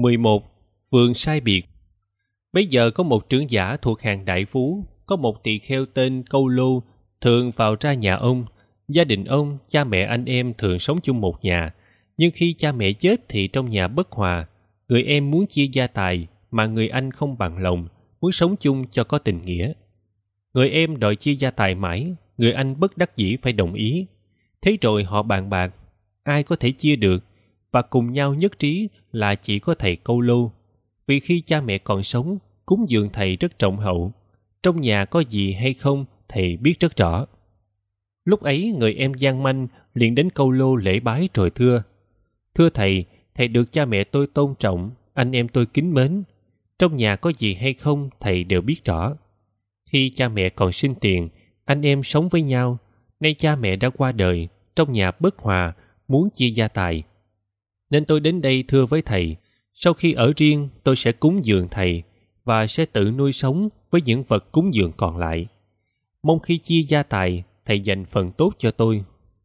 11. Vườn sai biệt. Bây giờ có một trưởng giả thuộc hàng đại phú, có một tỳ kheo tên Câu Lô, thường vào ra nhà ông. Gia đình ông, cha mẹ anh em thường sống chung một nhà, nhưng khi cha mẹ chết thì trong nhà bất hòa. Người em muốn chia gia tài, mà người anh không bằng lòng, muốn sống chung cho có tình nghĩa. Người em đòi chia gia tài mãi, người anh bất đắc dĩ phải đồng ý. Thế rồi họ bàn bạc, ai có thể chia được, và cùng nhau nhất trí là chỉ có thầy Câu Lô. Vì khi cha mẹ còn sống, cúng dường thầy rất trọng hậu. Trong nhà có gì hay không, thầy biết rất rõ. Lúc ấy người em gian manh liền đến Câu Lô lễ bái rồi thưa: Thưa thầy, thầy được cha mẹ tôi tôn trọng, anh em tôi kính mến. Trong nhà có gì hay không, thầy đều biết rõ. Khi cha mẹ còn sinh tiền, anh em sống với nhau. Nay cha mẹ đã qua đời, trong nhà bất hòa, muốn chia gia tài. Nên tôi đến đây thưa với thầy, sau khi ở riêng tôi sẽ cúng dường thầy và sẽ tự nuôi sống với những vật cúng dường còn lại. Mong khi chia gia tài, thầy dành phần tốt cho tôi.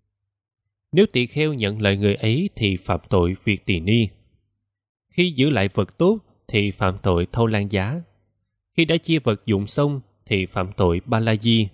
Nếu tỳ kheo nhận lời người ấy thì phạm tội việc tỳ ni. Khi giữ lại vật tốt thì phạm tội thâu lan giá. Khi đã chia vật dụng xong thì phạm tội ba la di.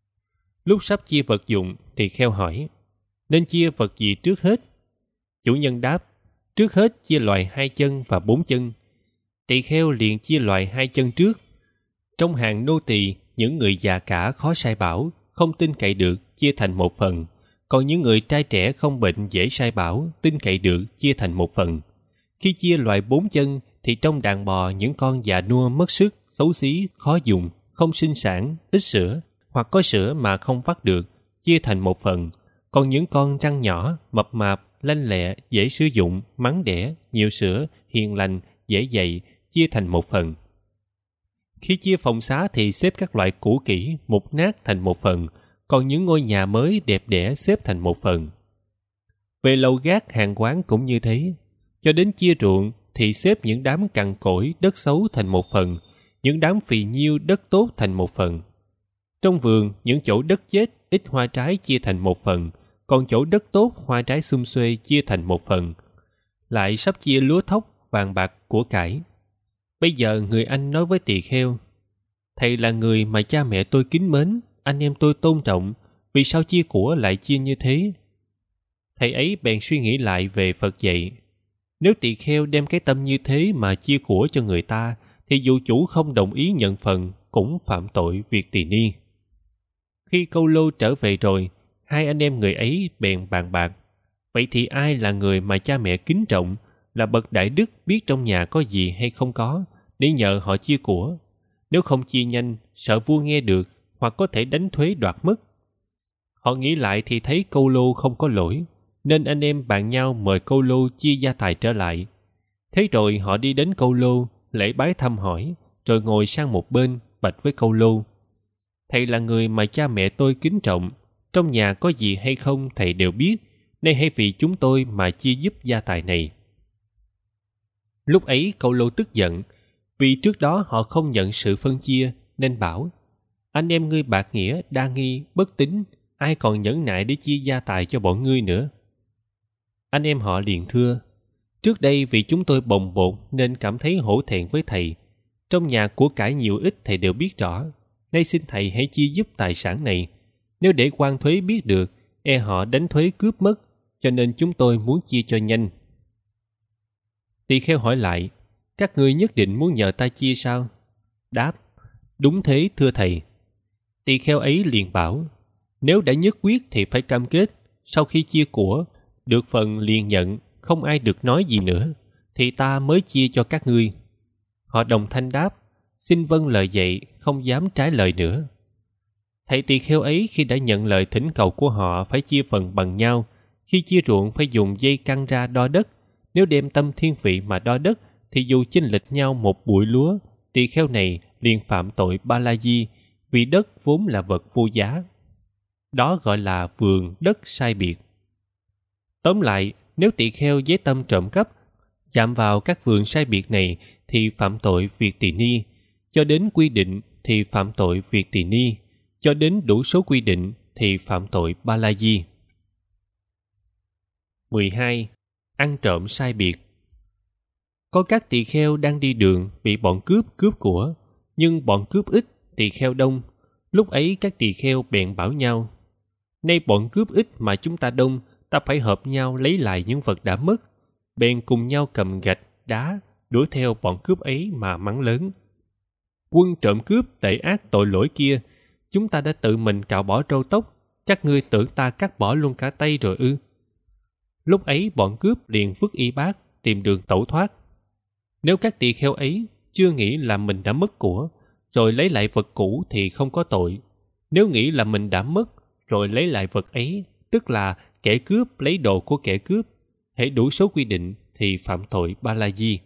Lúc sắp chia vật dụng, tỳ kheo hỏi: nên chia vật gì trước hết? Chủ nhân đáp: trước hết chia loại 2 chân và 4 chân. Tỳ kheo liền chia loại 2 chân trước. Trong hàng nô tỳ, những người già cả khó sai bảo, không tin cậy được, chia thành 1 phần. Còn những người trai trẻ không bệnh dễ sai bảo, tin cậy được, chia thành 1 phần. Khi chia loại 4 chân thì trong đàn bò những con già nua mất sức, xấu xí, khó dùng, không sinh sản, ít sữa, hoặc có sữa mà không vắt được, chia thành 1 phần. Còn những con răng nhỏ, mập mạp, lanh lẹ, dễ sử dụng, mắn đẻ, nhiều sữa, hiền lành, dễ dạy, chia thành 1 phần. Khi chia phòng xá thì xếp các loại cũ kỹ, mục nát thành 1 phần, còn những ngôi nhà mới đẹp đẽ xếp thành 1 phần. Về lầu gác hàng quán cũng như thế. Cho đến chia ruộng thì xếp những đám cằn cỗi, đất xấu thành 1 phần, những đám phì nhiêu, đất tốt thành 1 phần. Trong vườn, những chỗ đất chết, ít hoa trái chia thành 1 phần, còn chỗ đất tốt, hoa trái sum xuê chia thành 1 phần. Lại sắp chia lúa thóc, vàng bạc, của cải. Bây giờ người anh nói với tỳ kheo: thầy là người mà cha mẹ tôi kính mến, anh em tôi tôn trọng, vì sao chia của lại chia như thế? Thầy ấy bèn suy nghĩ lại về Phật dạy: nếu tỳ kheo đem cái tâm như thế mà chia của cho người ta, thì dù chủ không đồng ý nhận phần, cũng phạm tội việc tỳ ni. Khi Câu Lô trở về rồi, 2 anh em người ấy bèn bàn bạc: vậy thì ai là người mà cha mẹ kính trọng, là bậc đại đức biết trong nhà có gì hay không có, để nhờ họ chia của? Nếu không chia nhanh, sợ vua nghe được, hoặc có thể đánh thuế đoạt mất. Họ nghĩ lại thì thấy Câu Lô không có lỗi, nên anh em bàn nhau mời Câu Lô chia gia tài trở lại. Thế rồi họ đi đến Câu Lô, lễ bái thăm hỏi, rồi ngồi sang một bên, bạch với Câu Lô: thầy là người mà cha mẹ tôi kính trọng, trong nhà có gì hay không thầy đều biết, nay hãy vì chúng tôi mà chia giúp gia tài này. Lúc ấy Câu Lô tức giận, vì trước đó họ không nhận sự phân chia, nên bảo: anh em ngươi bạc nghĩa, đa nghi, bất tín, ai còn nhẫn nại để chia gia tài cho bọn ngươi nữa? Anh em họ liền thưa: trước đây vì chúng tôi bồng bột nên cảm thấy hổ thẹn với thầy. Trong nhà của cải nhiều ít thầy đều biết rõ, nay xin thầy hãy chia giúp tài sản này. Nếu để quan thuế biết được, e họ đánh thuế cướp mất, cho nên chúng tôi muốn chia cho nhanh. Tỳ kheo hỏi lại: các ngươi nhất định muốn nhờ ta chia sao? Đáp: đúng thế thưa thầy. Tỳ kheo ấy liền bảo: nếu đã nhất quyết thì phải cam kết, sau khi chia của, được phần liền nhận, không ai được nói gì nữa, thì ta mới chia cho các ngươi. Họ đồng thanh đáp: xin vâng lời dạy, không dám trái lời nữa. Thầy tỳ kheo ấy khi đã nhận lời thỉnh cầu của họ phải chia phần bằng nhau, khi chia ruộng phải dùng dây căng ra đo đất. Nếu đem tâm thiên vị mà đo đất, thì dù chênh lệch nhau một bụi lúa, tỳ kheo này liền phạm tội ba la di, vì đất vốn là vật vô giá. Đó gọi là vườn đất sai biệt. Tóm lại, nếu tỳ kheo với tâm trộm cắp chạm vào các vườn sai biệt này thì phạm tội việc tỳ ni, cho đến quy định thì phạm tội việc tỳ ni, cho đến đủ số quy định thì phạm tội ba la di. 12. Ăn trộm sai biệt. Có các tỳ kheo đang đi đường bị bọn cướp của, nhưng bọn cướp ít, tỳ kheo đông. Lúc ấy các tỳ kheo bèn bảo nhau: nay bọn cướp ít mà chúng ta đông, ta phải hợp nhau lấy lại những vật đã mất. Bèn cùng nhau cầm gạch, đá, đuổi theo bọn cướp ấy mà mắng lớn: quân trộm cướp tệ ác tội lỗi kia, chúng ta đã tự mình cạo bỏ râu tóc, các ngươi tưởng ta cắt bỏ luôn cả tay rồi ư? Lúc ấy bọn cướp liền vứt y bát, tìm đường tẩu thoát. Nếu các tỳ kheo ấy chưa nghĩ là mình đã mất của, rồi lấy lại vật cũ thì không có tội. Nếu nghĩ là mình đã mất, rồi lấy lại vật ấy, tức là kẻ cướp lấy đồ của kẻ cướp, hễ đủ số quy định thì phạm tội ba la di.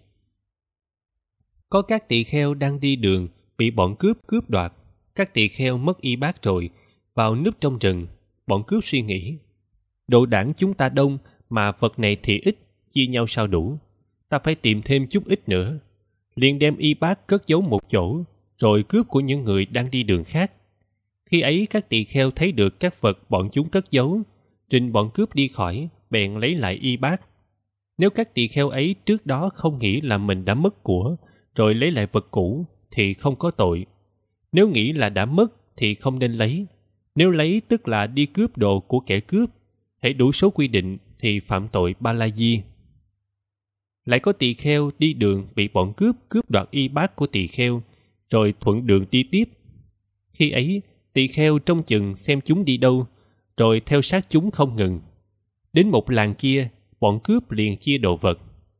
Có các tỳ kheo đang đi đường bị bọn cướp đoạt, các tỳ kheo mất y bát rồi, vào núp trong rừng. Bọn cướp suy nghĩ: đồ đảng chúng ta đông mà vật này thì ít, chia nhau sao đủ, ta phải tìm thêm chút ít nữa. Liền đem y bát cất giấu một chỗ, rồi cướp của những người đang đi đường khác. Khi ấy các tỳ kheo thấy được các vật bọn chúng cất giấu, trình bọn cướp đi khỏi, bèn lấy lại y bát. Nếu các tỳ kheo ấy trước đó không nghĩ là mình đã mất của, rồi lấy lại vật cũ, thì không có tội. Nếu nghĩ là đã mất thì không nên lấy. Nếu lấy tức là đi cướp đồ của kẻ cướp, hễ đủ số quy định thì phạm tội ba la di. Lại có tỳ kheo đi đường bị bọn cướp đoạt y bát của tỳ kheo, rồi thuận đường đi tiếp. Khi ấy tỳ kheo trông chừng xem chúng đi đâu, rồi theo sát chúng không ngừng. Đến một làng kia, bọn cướp liền chia đồ vật.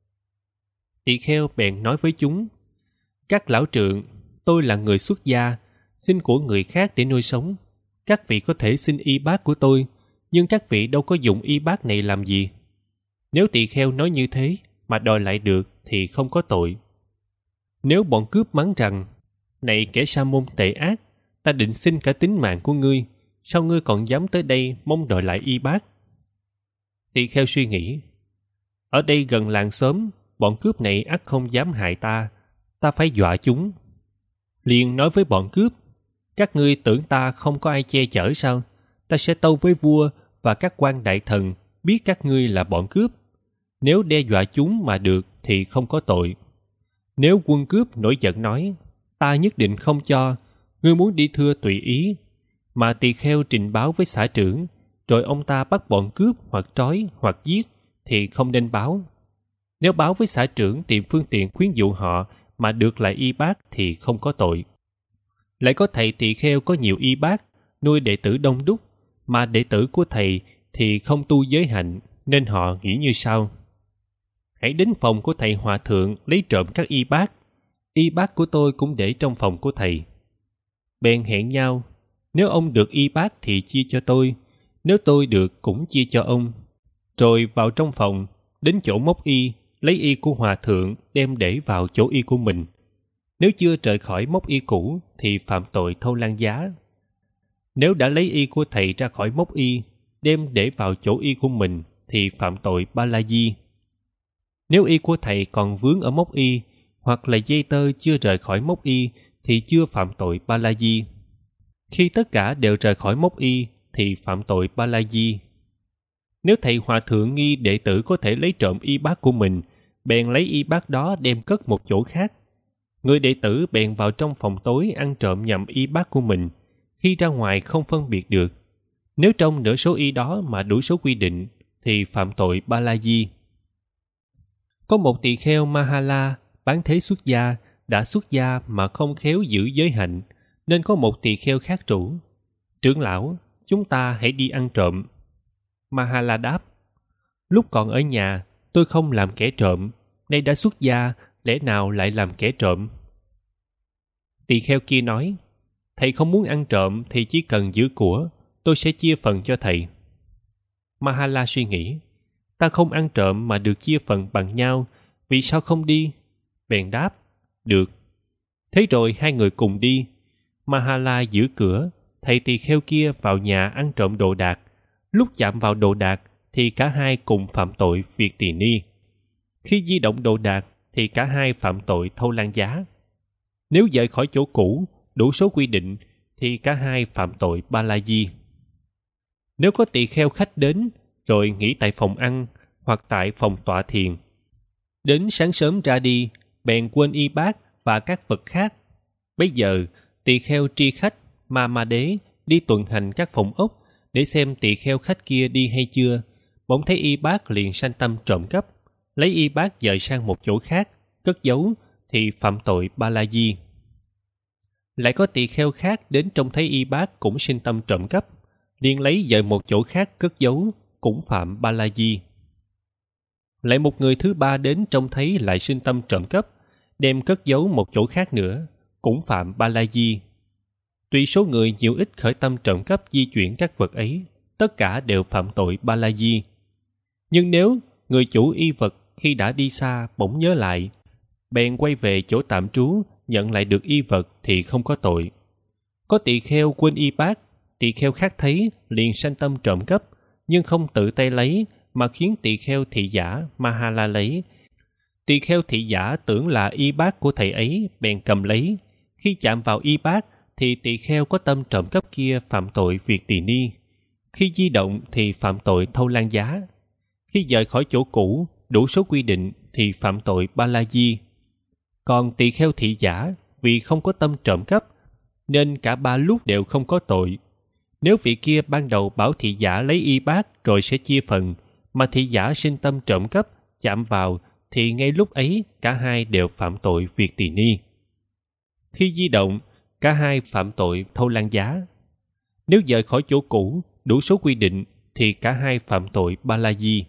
Tỳ kheo bèn nói với chúng: các lão trượng, tôi là người xuất gia, xin của người khác để nuôi sống. Các vị có thể xin y bát của tôi, nhưng các vị đâu có dùng y bát này làm gì. Nếu tỳ kheo nói như thế mà đòi lại được thì không có tội. Nếu bọn cướp mắng rằng: này kẻ sa môn tệ ác, ta định xin cả tính mạng của ngươi, sao ngươi còn dám tới đây mong đòi lại y bát? Tỳ kheo suy nghĩ: ở đây gần làng xóm, bọn cướp này ắt không dám hại ta, ta phải dọa chúng. Liền nói với bọn cướp: các ngươi tưởng ta không có ai che chở sao? Ta sẽ tâu với vua và các quan đại thần biết các ngươi là bọn cướp. Nếu đe dọa chúng mà được thì không có tội. Nếu quân cướp nổi giận nói: ta nhất định không cho, ngươi muốn đi thưa tùy ý, mà tỳ kheo trình báo với xã trưởng, rồi ông ta bắt bọn cướp hoặc trói hoặc giết, thì không nên báo. Nếu báo với xã trưởng tìm phương tiện khuyến dụ họ mà được lại y bát thì không có tội. Lại có thầy tỳ kheo có nhiều y bát, nuôi đệ tử đông đúc, mà đệ tử của thầy thì không tu giới hạnh, nên họ nghĩ như sau: hãy đến phòng của thầy hòa thượng lấy trộm các y bát. Y bát của tôi cũng để trong phòng của thầy. Bèn hẹn nhau: nếu ông được y bát thì chia cho tôi, nếu tôi được cũng chia cho ông. Rồi vào trong phòng, đến chỗ móc y, lấy y của hòa thượng đem để vào chỗ y của mình. Nếu chưa rời khỏi móc y cũ thì phạm tội thâu lan giá. Nếu đã lấy y của thầy ra khỏi móc y, đem để vào chỗ y của mình thì phạm tội ba la di. Nếu y của thầy còn vướng ở móc y, hoặc là dây tơ chưa rời khỏi móc y thì chưa phạm tội ba la di. Khi tất cả đều rời khỏi móc y thì phạm tội ba la di. Nếu thầy hòa thượng nghi đệ tử có thể lấy trộm y bát của mình, bèn lấy y bát đó đem cất một chỗ khác. Người đệ tử bèn vào trong phòng tối ăn trộm nhầm y bát của mình, khi ra ngoài không phân biệt được. Nếu trong nửa số y đó mà đủ số quy định thì phạm tội ba la di. Có một tỳ kheo Mahala bán thế xuất gia, đã xuất gia mà không khéo giữ giới hạnh, nên có một tỳ kheo khác rủ: trưởng lão, chúng ta hãy đi ăn trộm. Mahala đáp: lúc còn ở nhà, tôi không làm kẻ trộm, nay đã xuất gia, lẽ nào lại làm kẻ trộm? Tỳ kheo kia nói: thầy không muốn ăn trộm thì chỉ cần giữ của, tôi sẽ chia phần cho thầy. Mahala suy nghĩ: ta không ăn trộm mà được chia phần bằng nhau, vì sao không đi? Bèn đáp: được. Thế rồi hai người cùng đi. Mahala giữ cửa, thầy tỳ kheo kia vào nhà ăn trộm đồ đạc. Lúc chạm vào đồ đạc thì cả hai cùng phạm tội việc tỳ ni. Khi di động đồ đạc thì cả hai phạm tội thâu lan giá. Nếu rời khỏi chỗ cũ, đủ số quy định thì cả hai phạm tội ba la di. Nếu có tỳ kheo khách đến rồi nghỉ tại phòng ăn hoặc tại phòng tọa thiền, Đến sáng sớm ra đi, bèn quên y bát và các vật khác. Bấy giờ, tỳ kheo tri khách Ma Ma Đế đi tuần hành các phòng ốc để xem tỳ kheo khách kia đi hay chưa. Bỗng thấy y bát liền sanh tâm trộm cắp, lấy y bát dời sang một chỗ khác, cất giấu thì phạm tội Ba La Di. Lại có tỳ kheo khác đến trông thấy y bát cũng sinh tâm trộm cắp, liền lấy dời một chỗ khác cất giấu, cũng phạm Ba La Di. Lại một người thứ ba đến trông thấy lại sinh tâm trộm cắp, đem cất giấu một chỗ khác nữa, cũng phạm Ba La Di. Tuy số người nhiều ít khởi tâm trộm cắp di chuyển các vật ấy, tất cả đều phạm tội Ba La Di. Nhưng nếu người chủ y vật khi đã đi xa bỗng nhớ lại, bèn quay về chỗ tạm trú nhận lại được y vật thì không có tội. Có tỳ kheo quên y bát, tỳ kheo khác thấy liền sanh tâm trộm cắp, nhưng không tự tay lấy mà khiến tỳ kheo thị giả Mahala lấy. Tỳ kheo thị giả tưởng là y bát của thầy ấy, bèn cầm lấy. Khi chạm vào y bát thì tỳ kheo có tâm trộm cắp kia phạm tội việc tỳ ni. Khi di động thì phạm tội thâu lan giá. Khi rời khỏi chỗ cũ đủ số quy định thì phạm tội Ba La Di. Còn tỳ kheo thị giả vì không có tâm trộm cắp nên cả ba lúc đều không có tội. Nếu vị kia ban đầu bảo thị giả lấy y bát rồi sẽ chia phần, mà thị giả sinh tâm trộm cắp chạm vào thì ngay lúc ấy cả hai đều phạm tội việc tỳ ni. Khi di động, cả hai phạm tội thâu lan giá. Nếu rời khỏi chỗ cũ đủ số quy định thì cả hai phạm tội Ba La Di.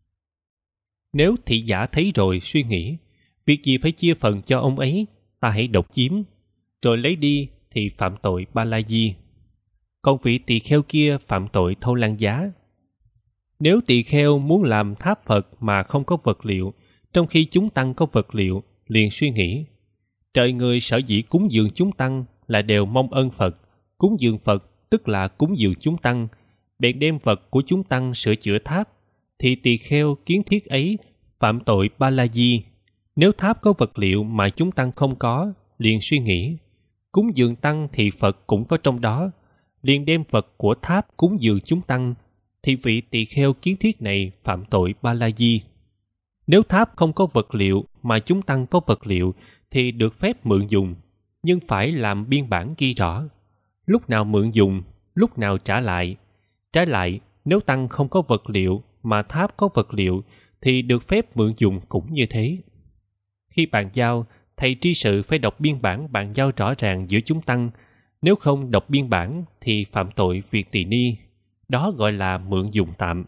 Nếu thị giả thấy rồi suy nghĩ, việc gì phải chia phần cho ông ấy, ta hãy độc chiếm, rồi lấy đi thì phạm tội Ba La Di. Còn vị tỳ kheo kia phạm tội thâu lan giá. Nếu tỳ kheo muốn làm tháp Phật mà không có vật liệu, trong khi chúng tăng có vật liệu, liền suy nghĩ, trời người sở dĩ cúng dường chúng tăng là đều mong ơn Phật, cúng dường Phật tức là cúng dường chúng tăng, bèn đem vật của chúng tăng sửa chữa tháp, thì tỳ kheo kiến thiết ấy phạm tội Ba La Di. Nếu tháp có vật liệu mà chúng tăng không có, liền suy nghĩ, cúng dường tăng thì Phật cũng có trong đó, liền đem vật của tháp cúng dường chúng tăng, thì vị tỳ kheo kiến thiết này phạm tội Ba La Di. Nếu tháp không có vật liệu mà chúng tăng có vật liệu thì được phép mượn dùng, nhưng phải làm biên bản ghi rõ lúc nào mượn dùng, lúc nào trả lại. Trái lại, nếu tăng không có vật liệu mà tháp có vật liệu thì được phép mượn dùng cũng như thế. Khi bàn giao, thầy tri sự phải đọc biên bản bàn giao rõ ràng giữa chúng tăng. Nếu không đọc biên bản thì phạm tội việc tỳ ni. Đó gọi là mượn dùng tạm.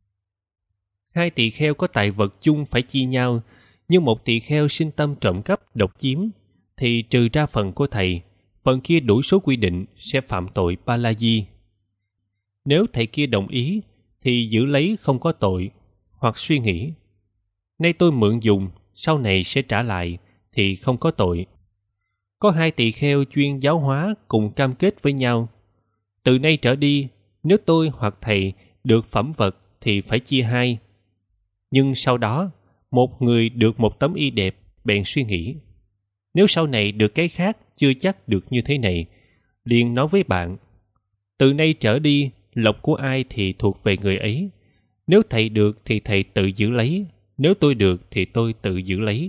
Hai tỳ kheo có tài vật chung phải chia nhau, nhưng một tỳ kheo sinh tâm trộm cắp độc chiếm thì trừ ra phần của thầy, phần kia đủ số quy định sẽ phạm tội Ba La Di. Nếu thầy kia đồng ý thì giữ lấy không có tội, hoặc suy nghĩ, nay tôi mượn dùng, sau này sẽ trả lại thì không có tội. Có hai tỳ kheo chuyên giáo hóa cùng cam kết với nhau, từ nay trở đi, nếu tôi hoặc thầy được phẩm vật thì phải chia hai. Nhưng sau đó, một người được một tấm y đẹp, bèn suy nghĩ, nếu sau này được cái khác chưa chắc được như thế này, liền nói với bạn, từ nay trở đi, lộc của ai thì thuộc về người ấy. Nếu thầy được thì thầy tự giữ lấy, nếu tôi được thì tôi tự giữ lấy.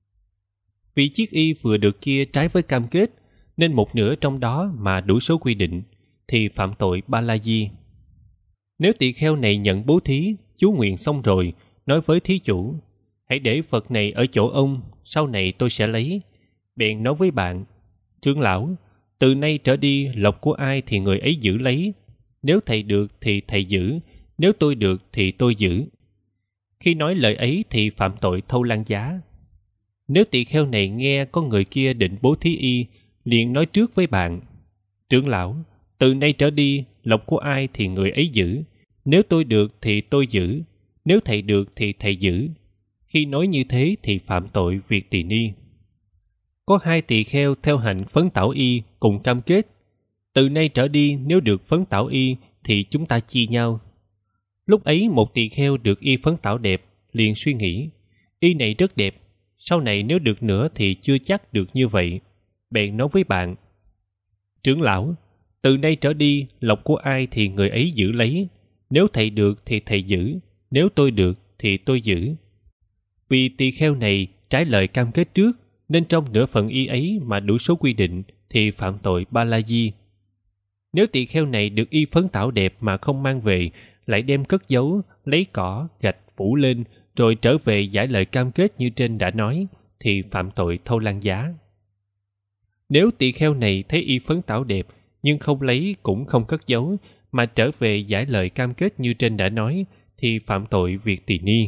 Vì chiếc y vừa được kia trái với cam kết, nên một nửa trong đó mà đủ số quy định, thì phạm tội Ba La Di. Nếu tỳ kheo này nhận bố thí, chú nguyện xong rồi, nói với thí chủ, hãy để vật này ở chỗ ông, sau này tôi sẽ lấy. Bèn nói với bạn, trưởng lão, từ nay trở đi lộc của ai thì người ấy giữ lấy. Nếu thầy được thì thầy giữ, nếu tôi được thì tôi giữ. Khi nói lời ấy thì phạm tội thâu lan giá. Nếu tỳ kheo này nghe có người kia định bố thí y, liền nói trước với bạn, trưởng lão, từ nay trở đi lộc của ai thì người ấy giữ, nếu tôi được thì tôi giữ, nếu thầy được thì thầy giữ. Khi nói như thế thì phạm tội việc tỳ ni. Có hai tỳ kheo theo hạnh phấn tảo y cùng cam kết, từ nay trở đi nếu được phấn tảo y thì chúng ta chia nhau. Lúc ấy một tỳ kheo được y phấn tảo đẹp, liền suy nghĩ, y này rất đẹp, sau này nếu được nữa thì chưa chắc được như vậy. Bèn nói với bạn, trưởng lão, từ nay trở đi lộc của ai thì người ấy giữ lấy, nếu thầy được thì thầy giữ, nếu tôi được thì tôi giữ. Vì tỳ kheo này trái lời cam kết trước, nên trong nửa phần y ấy mà đủ số quy định thì phạm tội ba la di. Nếu tỳ kheo này được y phấn tảo đẹp mà không mang về, lại đem cất giấu, lấy cỏ, gạch phủ lên, rồi trở về giải lời cam kết như trên đã nói, thì phạm tội thâu lan giá. Nếu tỳ kheo này thấy y phấn tảo đẹp, nhưng không lấy cũng không cất giấu, mà trở về giải lời cam kết như trên đã nói, thì phạm tội việc tỳ ni.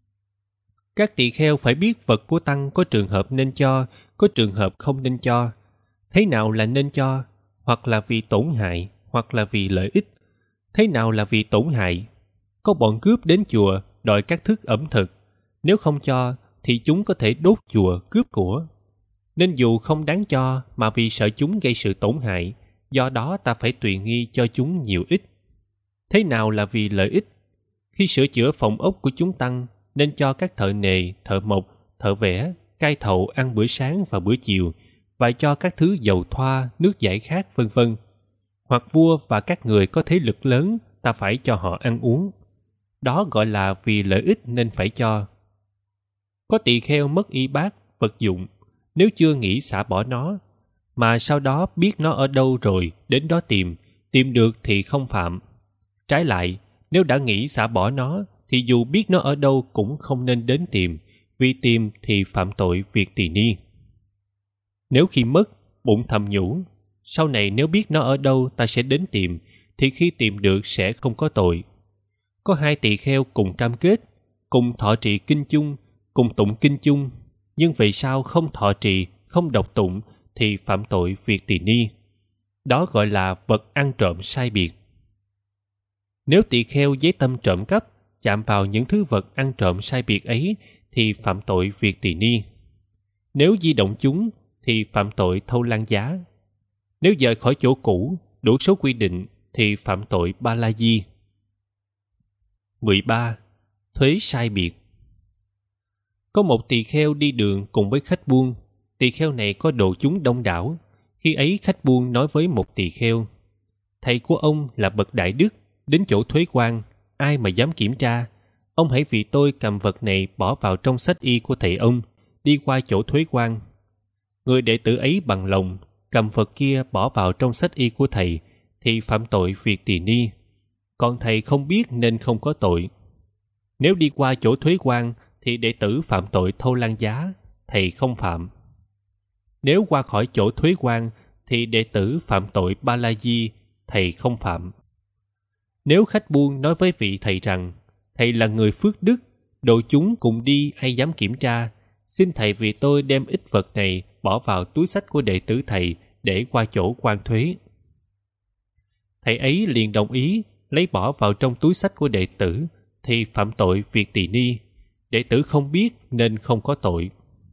Các tỳ kheo phải biết vật của tăng có trường hợp nên cho, có trường hợp không nên cho. Thế nào là nên cho? Hoặc là vì tổn hại, hoặc là vì lợi ích. Thế nào là vì tổn hại? Có bọn cướp đến chùa đòi các thức ẩm thực. Nếu không cho, thì chúng có thể đốt chùa cướp của. Nên dù không đáng cho, mà vì sợ chúng gây sự tổn hại, do đó ta phải tùy nghi cho chúng nhiều ít. Thế nào là vì lợi ích? Khi sửa chữa phòng ốc của chúng tăng, nên cho các thợ nề, thợ mộc, thợ vẽ, cai thầu ăn bữa sáng và bữa chiều, và cho các thứ dầu thoa, nước giải khát, vân vân. Hoặc vua và các người có thế lực lớn, ta phải cho họ ăn uống. Đó gọi là vì lợi ích nên phải cho. Có tỳ kheo mất y bát, vật dụng, nếu chưa nghĩ xả bỏ nó, mà sau đó biết nó ở đâu rồi, đến đó tìm được thì không phạm. Trái lại, nếu đã nghĩ xả bỏ nó, thì dù biết nó ở đâu cũng không nên đến tìm, vì tìm thì phạm tội việc tỳ ni. Nếu khi mất, bụng thầm nhủ, sau này nếu biết nó ở đâu ta sẽ đến tìm, thì khi tìm được sẽ không có tội. Có hai tỳ kheo cùng cam kết, cùng thọ trì kinh chung, cùng tụng kinh chung, nhưng vì sao không thọ trì, không đọc tụng, thì phạm tội việc tỳ ni. Đó gọi là vật ăn trộm sai biệt. Nếu tỳ kheo với tâm trộm cắp, chạm vào những thứ vật ăn trộm sai biệt ấy, thì phạm tội việc tỳ ni. Nếu di động chúng, thì phạm tội thâu lan giá. Nếu dời khỏi chỗ cũ, đủ số quy định, thì phạm tội ba la di. 13. Thuế sai biệt. Có một tỳ kheo đi đường cùng với khách buôn. Tỳ kheo này có độ chúng đông đảo. Khi ấy khách buôn nói với một tỳ kheo: thầy của ông là bậc đại đức, đến chỗ thuế quan, ai mà dám kiểm tra? Ông hãy vì tôi cầm vật này bỏ vào trong sách y của thầy ông, đi qua chỗ thuế quan. Người đệ tử ấy bằng lòng cầm vật kia bỏ vào trong sách y của thầy, thì phạm tội việc tỳ ni. Còn thầy không biết nên không có tội. Nếu đi qua chỗ thuế quan, thì đệ tử phạm tội thâu lan giá, thầy không phạm. Nếu qua khỏi chỗ thuế quan, thì đệ tử phạm tội ba la di, thầy không phạm. Nếu khách buôn nói với vị thầy rằng, thầy là người phước đức, độ chúng cùng đi ai dám kiểm tra, xin thầy vì tôi đem ít vật này bỏ vào túi xách của đệ tử thầy để qua chỗ quan thuế. Thầy ấy liền đồng ý, lấy bỏ vào trong túi xách của đệ tử, thì phạm tội việc tỳ ni. Đệ tử không biết nên không có tội.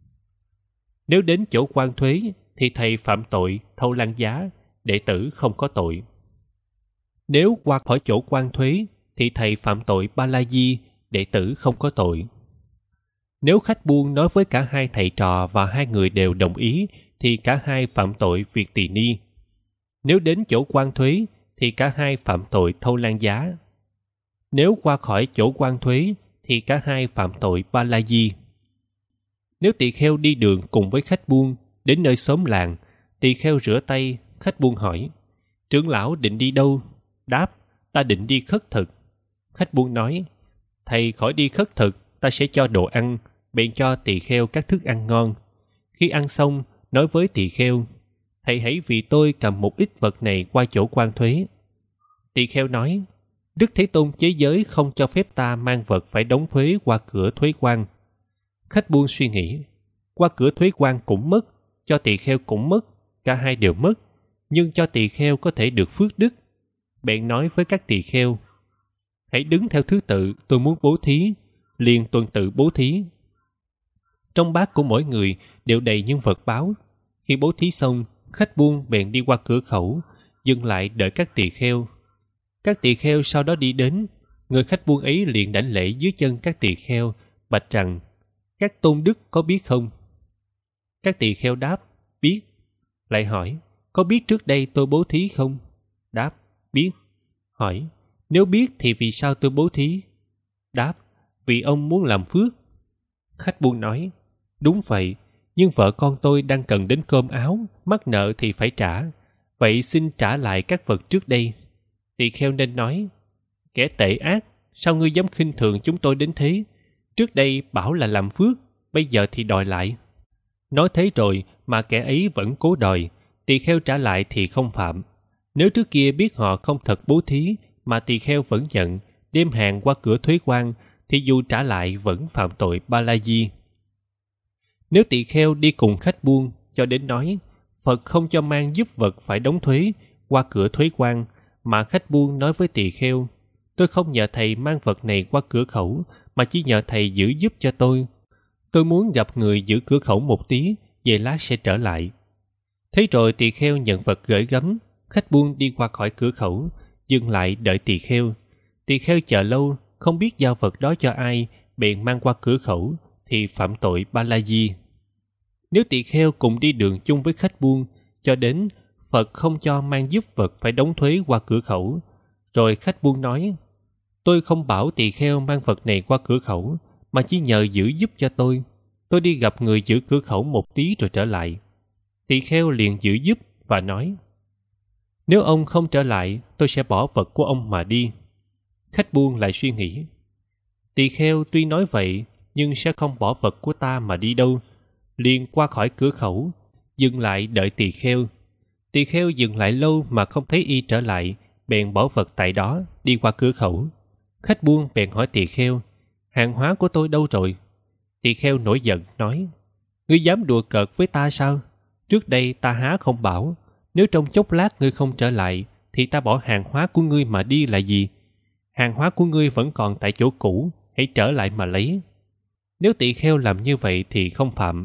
Nếu đến chỗ quan thuế, thì thầy phạm tội thâu lan giá, đệ tử không có tội. Nếu qua khỏi chỗ quan thuế, thì thầy phạm tội ba la di, đệ tử không có tội. Nếu khách buôn nói với cả hai thầy trò và hai người đều đồng ý, thì cả hai phạm tội việc tỳ ni. Nếu đến chỗ quan thuế, thì cả hai phạm tội thâu lan giá. Nếu qua khỏi chỗ quan thuế, thì cả hai phạm tội ba la di. Nếu tỳ kheo đi đường cùng với khách buôn, đến nơi xóm làng, tỳ kheo rửa tay, khách buôn hỏi: trưởng lão định đi đâu? Đáp: ta định đi khất thực. Khách buôn nói: thầy khỏi đi khất thực, ta sẽ cho đồ ăn, bèn cho tỳ kheo các thức ăn ngon. Khi ăn xong, nói với tỳ kheo: thầy hãy vì tôi cầm một ít vật này qua chỗ quan thuế. Tỳ kheo nói: Đức Thế Tôn chế giới không cho phép ta mang vật phải đóng thuế qua cửa thuế quan. Khách buôn suy nghĩ: qua cửa thuế quan cũng mất, cho tỳ kheo cũng mất, cả hai đều mất, nhưng cho tỳ kheo có thể được phước đức. Bèn nói với các tỳ kheo: hãy đứng theo thứ tự, tôi muốn bố thí, liền tuần tự bố thí. Trong bát của mỗi người đều đầy những vật báo. Khi bố thí xong, khách buôn bèn đi qua cửa khẩu, dừng lại đợi các tỳ kheo. Các tỳ kheo sau đó đi đến, người khách buôn ấy liền đảnh lễ dưới chân các tỳ kheo, bạch rằng: các tôn đức có biết không? Các tỳ kheo đáp: biết. Lại hỏi: có biết trước đây tôi bố thí không? Đáp: biết. Hỏi: nếu biết thì vì sao tôi bố thí? Đáp: vì ông muốn làm phước. Khách buôn nói, đúng vậy, nhưng vợ con tôi đang cần đến cơm áo, mắc nợ thì phải trả. Vậy xin trả lại các vật trước đây. Tỳ kheo nên nói, kẻ tệ ác, sao ngươi dám khinh thường chúng tôi đến thế? Trước đây bảo là làm phước, bây giờ thì đòi lại. Nói thế rồi mà kẻ ấy vẫn cố đòi, tỳ kheo trả lại thì không phạm. Nếu trước kia biết họ không thật bố thí mà tỳ kheo vẫn nhận, đem hàng qua cửa thuế quan, thì dù trả lại vẫn phạm tội ba la di. Nếu tỳ kheo đi cùng khách buôn cho đến nói, Phật không cho mang giúp vật phải đóng thuế qua cửa thuế quan, mà khách buôn nói với tỳ kheo, tôi không nhờ thầy mang vật này qua cửa khẩu, mà chỉ nhờ thầy giữ giúp cho tôi. Tôi muốn gặp người giữ cửa khẩu một tí, về lát sẽ trở lại. Thế rồi tỳ kheo nhận vật gửi gắm, khách buôn đi qua khỏi cửa khẩu, dừng lại đợi tỳ kheo. Tỳ kheo chờ lâu, không biết giao vật đó cho ai, bèn mang qua cửa khẩu, thì phạm tội ba la di. Nếu tỳ kheo cùng đi đường chung với khách buôn, cho đến Phật không cho mang giúp vật phải đóng thuế qua cửa khẩu, rồi khách buôn nói, tôi không bảo tỳ kheo mang vật này qua cửa khẩu, mà chỉ nhờ giữ giúp cho tôi. Tôi đi gặp người giữ cửa khẩu một tí rồi trở lại. Tỳ kheo liền giữ giúp và nói, nếu ông không trở lại, tôi sẽ bỏ vật của ông mà đi. Khách buôn lại suy nghĩ, tỳ kheo tuy nói vậy, nhưng sẽ không bỏ vật của ta mà đi đâu. Liền qua khỏi cửa khẩu, dừng lại đợi tỳ kheo. Tỳ kheo dừng lại lâu mà không thấy y trở lại, bèn bỏ vật tại đó, đi qua cửa khẩu. Khách buôn bèn hỏi tỳ kheo, hàng hóa của tôi đâu rồi? Tỳ kheo nổi giận nói, ngươi dám đùa cợt với ta sao? Trước đây ta há không bảo, nếu trong chốc lát ngươi không trở lại, thì ta bỏ hàng hóa của ngươi mà đi là gì? Hàng hóa của ngươi vẫn còn tại chỗ cũ, hãy trở lại mà lấy. Nếu tỳ kheo làm như vậy thì không phạm.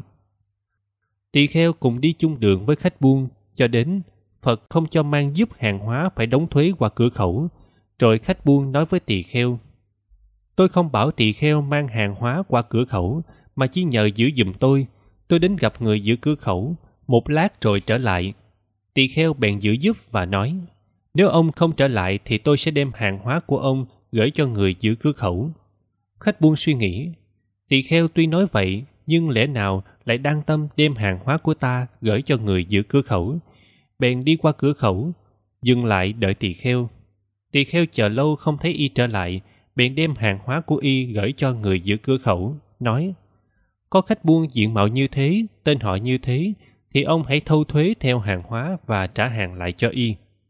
Tỳ kheo cùng đi chung đường với khách buôn, cho đến Phật không cho mang giúp hàng hóa phải đóng thuế qua cửa khẩu. Rồi khách buôn nói với tỳ kheo, tôi không bảo tỳ kheo mang hàng hóa qua cửa khẩu, mà chỉ nhờ giữ giùm tôi. Tôi đến gặp người giữ cửa khẩu, một lát rồi trở lại. Tỳ kheo bèn giữ giúp và nói, nếu ông không trở lại thì tôi sẽ đem hàng hóa của ông gửi cho người giữ cửa khẩu. Khách buôn suy nghĩ, tỳ kheo tuy nói vậy, nhưng lẽ nào lại đang tâm đem hàng hóa của ta gửi cho người giữ cửa khẩu. Bèn đi qua cửa khẩu, dừng lại đợi tỳ kheo. Tỳ kheo chờ lâu không thấy y trở lại, bèn đem hàng hóa của y gửi cho người giữ cửa khẩu, nói, có khách buôn diện mạo như thế, tên họ như thế, thì ông hãy thâu thuế theo hàng hóa và trả hàng lại cho y.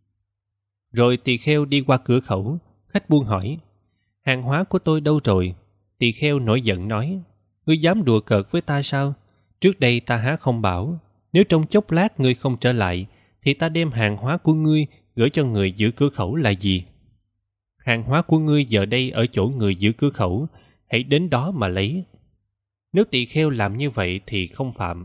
Rồi tỳ kheo đi qua cửa khẩu, khách buôn hỏi, hàng hóa của tôi đâu rồi? Tỳ kheo nổi giận nói, ngươi dám đùa cợt với ta sao? Trước đây ta há không bảo, nếu trong chốc lát ngươi không trở lại, thì ta đem hàng hóa của ngươi gửi cho người giữ cửa khẩu là gì? Hàng hóa của ngươi giờ đây ở chỗ người giữ cửa khẩu, hãy đến đó mà lấy. Nếu tỳ kheo làm như vậy thì không phạm.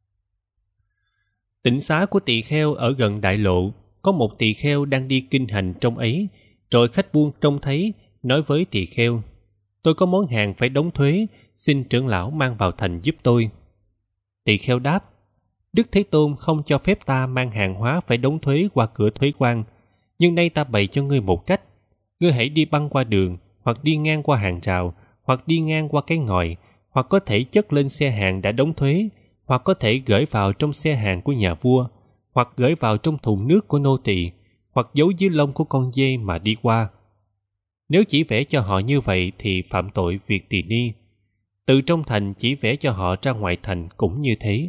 Tịnh xá của tỳ kheo ở gần đại lộ, có một tỳ kheo đang đi kinh hành trong ấy, rồi khách buôn trông thấy, nói với tỳ kheo, tôi có món hàng phải đóng thuế, xin trưởng lão mang vào thành giúp tôi. Tỳ kheo đáp, Đức Thế Tôn không cho phép ta mang hàng hóa phải đóng thuế qua cửa thuế quan, nhưng nay ta bày cho ngươi một cách. Ngươi hãy đi băng qua đường, hoặc đi ngang qua hàng rào, hoặc đi ngang qua cái ngòi, hoặc có thể chất lên xe hàng đã đóng thuế, hoặc có thể gửi vào trong xe hàng của nhà vua, hoặc gửi vào trong thùng nước của nô tỳ, hoặc giấu dưới lông của con dê mà đi qua. Nếu chỉ vẽ cho họ như vậy thì phạm tội việc tỳ ni. Từ trong thành chỉ vẽ cho họ ra ngoài thành cũng như thế.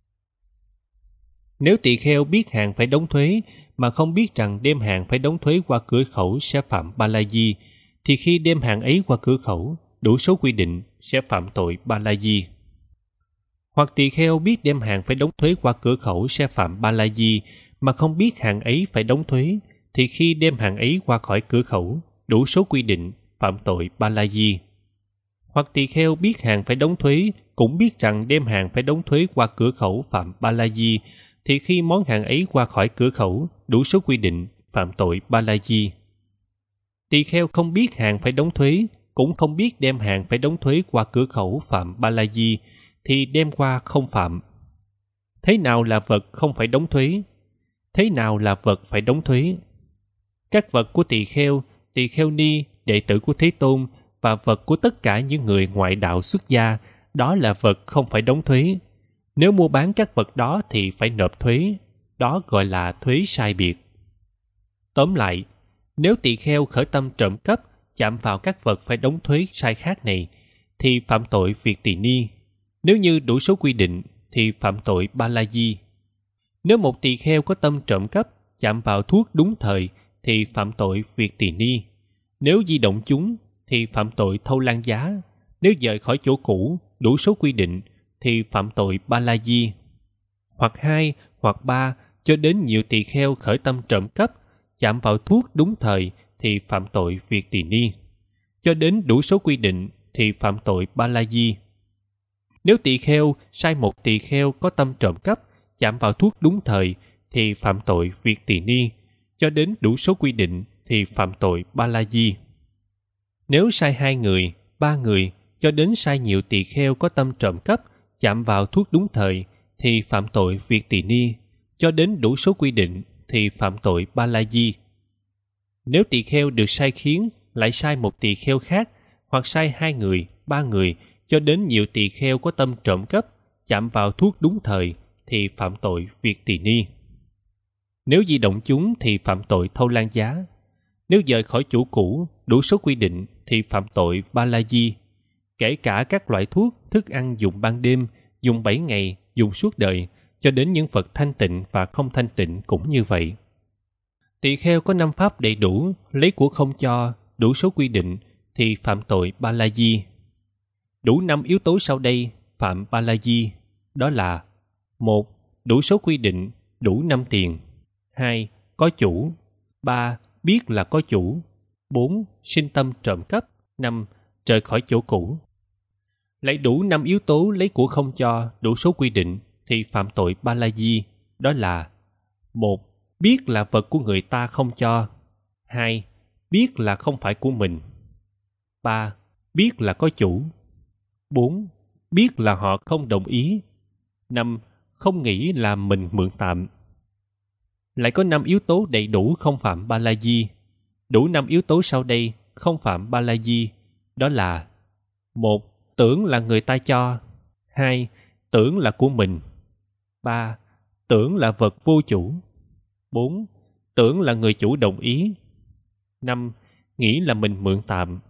Nếu tỳ kheo biết hàng phải đóng thuế mà không biết rằng đem hàng phải đóng thuế qua cửa khẩu sẽ phạm ba la di, thì khi đem hàng ấy qua cửa khẩu đủ số quy định sẽ phạm tội ba la di. Hoặc tỳ kheo biết đem hàng phải đóng thuế qua cửa khẩu sẽ phạm ba la di mà không biết hàng ấy phải đóng thuế, thì khi đem hàng ấy qua khỏi cửa khẩu đủ số quy định phạm tội ba la di. Hoặc tỳ kheo biết hàng phải đóng thuế cũng biết rằng đem hàng phải đóng thuế qua cửa khẩu phạm ba la di, thì khi món hàng ấy qua khỏi cửa khẩu đủ số quy định phạm tội ba la di. Tỳ kheo không biết hàng phải đóng thuế cũng không biết đem hàng phải đóng thuế qua cửa khẩu phạm ba la di, thì đem qua không phạm. Thế nào là vật không phải đóng thuế? Thế nào là vật phải đóng thuế? Các vật của tỳ kheo ni, đệ tử của Thế Tôn, và vật của tất cả những người ngoại đạo xuất gia đó là vật không phải đóng thuế. Nếu mua bán các vật đó thì phải nộp thuế, đó gọi là thuế sai biệt. Tóm lại, nếu tỳ kheo khởi tâm trộm cắp, chạm vào các vật phải đóng thuế sai khác này, thì phạm tội việc tỳ ni. Nếu như đủ số quy định, thì phạm tội ba la di. Nếu một tỳ kheo có tâm trộm cắp, chạm vào thuốc đúng thời, thì phạm tội việc tỳ ni. Nếu di động chúng, thì phạm tội thâu lan giá. Nếu dời khỏi chỗ cũ, đủ số quy định, thì phạm tội ba la di. Hoặc 2, hoặc 3, cho đến nhiều tỳ kheo khởi tâm trộm cắp, chạm vào thuốc đúng thời, thì phạm tội việc tỳ ni. Cho đến đủ số quy định, thì phạm tội ba la di. Nếu tỳ kheo sai một tỳ kheo có tâm trộm cắp, chạm vào thuốc đúng thời, thì phạm tội việc tỳ ni. Cho đến đủ số quy định, thì phạm tội ba la di. Nếu sai 2 người, 3 người, cho đến sai nhiều tỳ kheo có tâm trộm cắp, chạm vào thuốc đúng thời, thì phạm tội việc tỳ ni. Cho đến đủ số quy định, thì phạm tội ba la di. Nếu tỳ kheo được sai khiến, lại sai một tỳ kheo khác, hoặc sai 2 người, 3 người, cho đến nhiều tỳ kheo có tâm trộm cắp, chạm vào thuốc đúng thời, thì phạm tội việc tỳ ni. Nếu di động chúng thì phạm tội thâu lan giá. Nếu dời khỏi chủ cũ, đủ số quy định, thì phạm tội ba la di. Kể cả các loại thuốc, thức ăn dùng ban đêm, dùng 7 ngày, dùng suốt đời, cho đến những vật thanh tịnh và không thanh tịnh cũng như vậy. Tỳ kheo có 5 pháp đầy đủ, lấy của không cho, đủ số quy định, thì phạm tội ba la di. Đủ 5 yếu tố sau đây phạm ba la di, đó là: 1. Đủ số quy định, đủ 5 tiền. 2. Có chủ. 3. Biết là có chủ. 4. Sinh tâm trộm cắp. 5. Rời khỏi chỗ cũ. Lấy đủ 5 yếu tố lấy của không cho, đủ số quy định, thì phạm tội ba la di, đó là: 1. Biết là vật của người ta không cho. 2. Biết là không phải của mình. 3. Biết là có chủ. 4. Biết là họ không đồng ý. 5. Không nghĩ là mình mượn tạm. Lại có 5 yếu tố đầy đủ không phạm ba la di. Đủ 5 yếu tố sau đây không phạm ba la di, đó là: 1. Tưởng là người ta cho. 2. Tưởng là của mình. 3. Tưởng là vật vô chủ. 4. Tưởng là người chủ đồng ý. 5. Nghĩ là mình mượn tạm.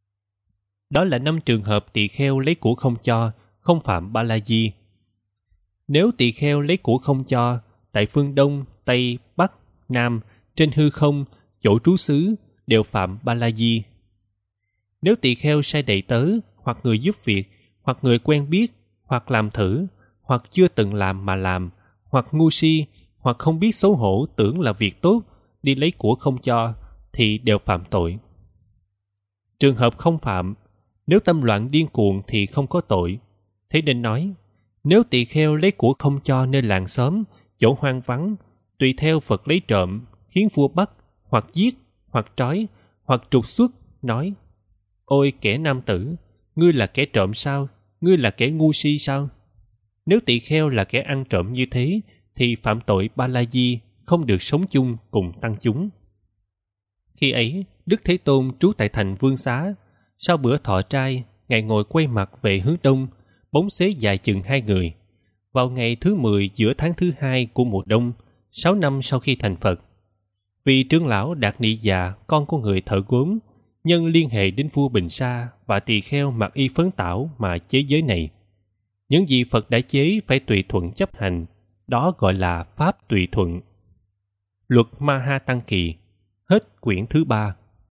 Đó là 5 trường hợp tỳ kheo lấy của không cho, không phạm ba la di. Nếu tỳ kheo lấy của không cho, tại phương Đông, Tây, Bắc, Nam, trên hư không, chỗ trú xứ, đều phạm ba la di. Nếu tỳ kheo sai đầy tớ, hoặc người giúp việc, hoặc người quen biết, hoặc làm thử, hoặc chưa từng làm mà làm, hoặc ngu si, hoặc không biết xấu hổ tưởng là việc tốt, đi lấy của không cho, thì đều phạm tội. Trường hợp không phạm, nếu tâm loạn điên cuồng thì không có tội. Thế nên nói, nếu tỳ kheo lấy của không cho nơi làng xóm, chỗ hoang vắng, tùy theo Phật lấy trộm, khiến vua bắt, hoặc giết, hoặc trói, hoặc trục xuất, nói: Ôi kẻ nam tử, ngươi là kẻ trộm sao? Ngươi là kẻ ngu si sao? Nếu tỳ kheo là kẻ ăn trộm như thế, thì phạm tội ba la di, không được sống chung cùng tăng chúng. Khi ấy, Đức Thế Tôn trú tại thành Vương Xá. Sau bữa thọ trai, Ngài ngồi quay mặt về hướng đông, bóng xế dài chừng 2 người. Vào ngày thứ 10 giữa tháng thứ 2 của mùa đông, 6 năm sau khi thành Phật, vì trưởng lão Đạt Nị Già, con của người thợ gốm, nhân liên hệ đến vua Bình Sa và tỳ kheo mặc y phấn tảo mà chế giới này. Những gì Phật đã chế phải tùy thuận chấp hành, đó gọi là pháp tùy thuận. Luật Ma Ha Tăng Kỳ. Hết quyển thứ 3.